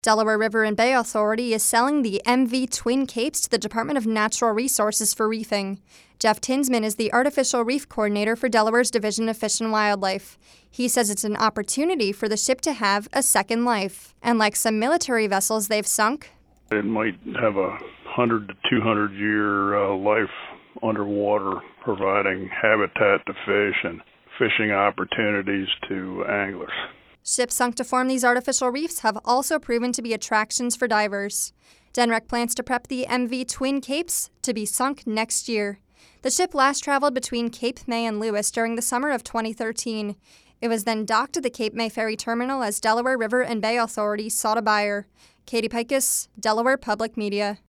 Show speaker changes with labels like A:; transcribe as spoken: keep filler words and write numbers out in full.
A: Delaware River and Bay Authority is selling the M V Twin Capes to the Department of Natural Resources for reefing. Jeff Tinsman is the Artificial Reef Coordinator for Delaware's Division of Fish and Wildlife. He says it's an opportunity for the ship to have a second life. And like some military vessels they've sunk,
B: it might have a one hundred to two hundred year uh, life underwater, providing habitat to fish and fishing opportunities to anglers.
A: Ships sunk to form these artificial reefs have also proven to be attractions for divers. DENREC plans to prep the M V Twin Capes to be sunk next year. The ship last traveled between Cape May and Lewis during the summer of twenty thirteen. It was then docked at the Cape May Ferry Terminal as Delaware River and Bay Authority sought a buyer. Katie Pikus, Delaware Public Media.